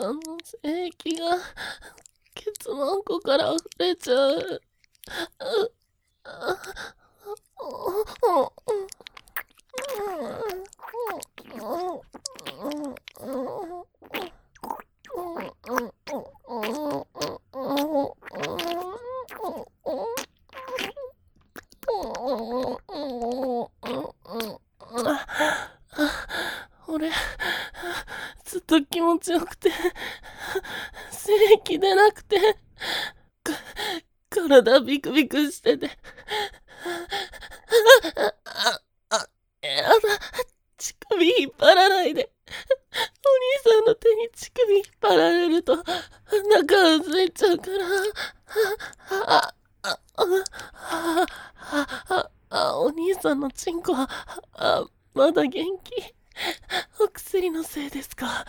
さんの精液がケツマンコから溢れちゃう。俺、ずっと気持ちよくて、精液出なくて、体ビクビクしてて、やだ、乳首引っ張らないで。お兄さんの手に乳首引っ張られると、中がついちゃうから、お兄さんのチンコは、まだ元気。お薬のせいですか。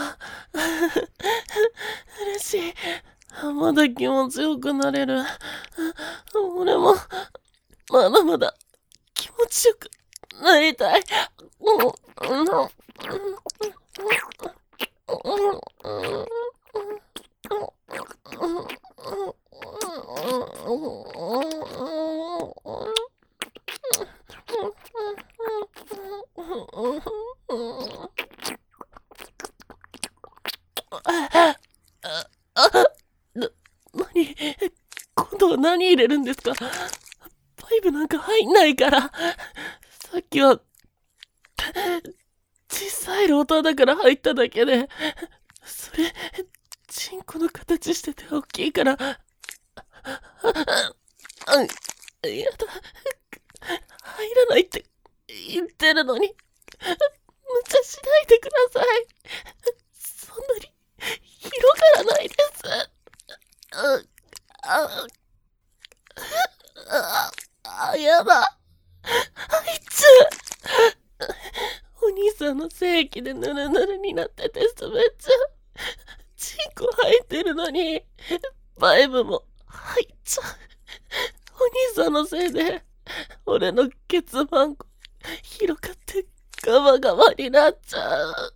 嬉しい。まだ気持ちよくなれる。俺も、まだまだ気持ちよくなりたい。何今度は何入れるんですか。パイプなんか入んないから。さっきは小さいローターだから入っただけで、それチンコの形してて大きいから、やだ、入らないって言ってるのに、無茶しないでください。そんなに広がらないです。やだ。あいつ。お兄さんの精液でヌルヌルになってて滑っちゃう。チンコ入ってるのに、バイブも入っちゃう。お兄さんのせいで、俺のケツマンコ広がってガバガバになっちゃう。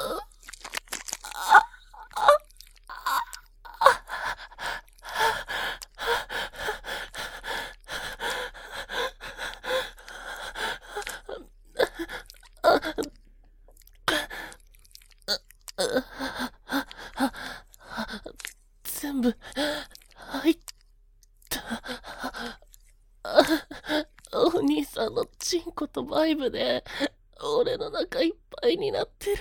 全部入った。お兄さんのチンコとバイブで俺の中いっぱいになってる。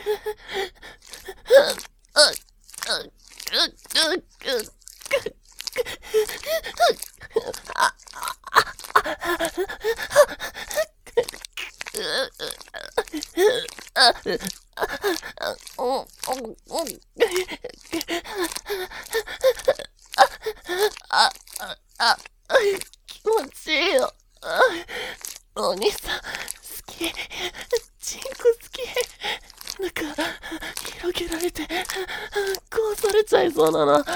気持ちいいよ。お兄さん好き。チンコ好き。なんか広げられてこうされちゃいそうなの。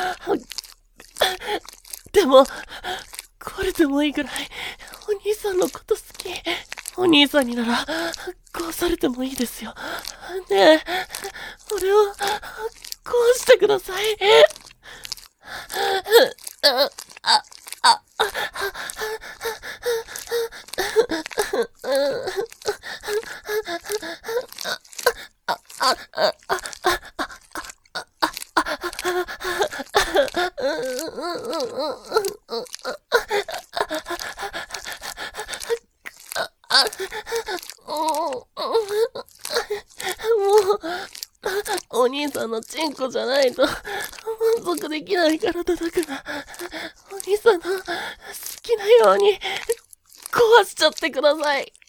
でもこれでもいいぐらいお兄さんのこと好き。お兄さんにならこうされてもいいですよ。ねえ、俺をこうしてください。もうお兄さんのチンコじゃないと満足できない体だから、お兄さんの好きなように壊しちゃってください。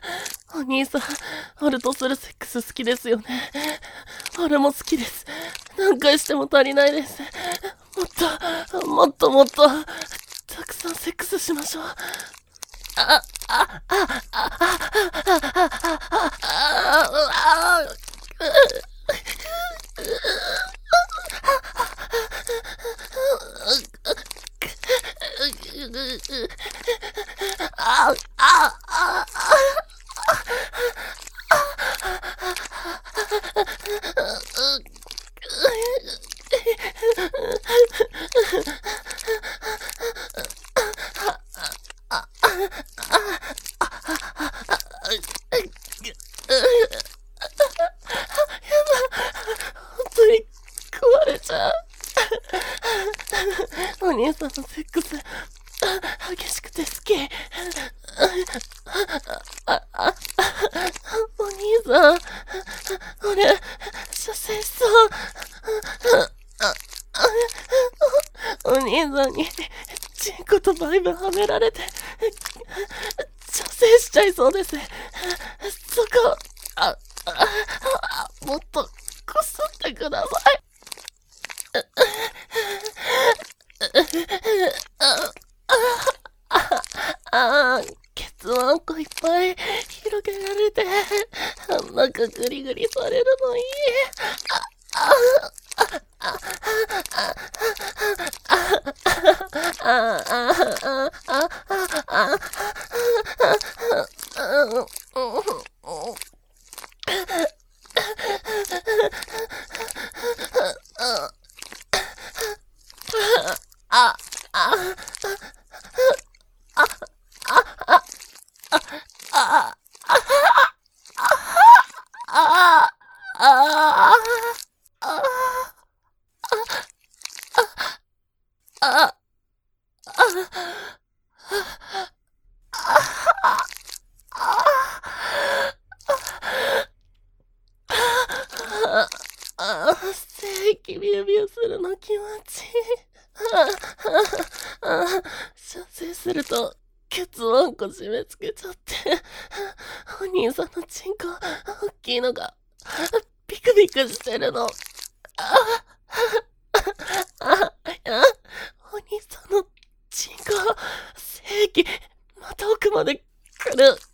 お兄さん、俺とするセックス好きですよね。俺も好きです。 何回しても足りないです。もっと、たくさんセックスしましょう。あ、あ、あ、あ、あ、本当に壊れちゃう。お兄さんのセックス、激しくて好き。お兄さん、俺、射精しそう。お兄さんに、チンコとバイブはめられて、射精しちゃいそうです。そこ、もっと、こすってください。ケツワンコいっぱい広げられて、なんかグリグリされるのいい。精液ビュービューするの気持ちいい。射精するとケツワンコ締め付けちゃって、お兄さんのチンコ大きいのがビクビクしてるの。お兄さんのチンコ精液また奥まで来る。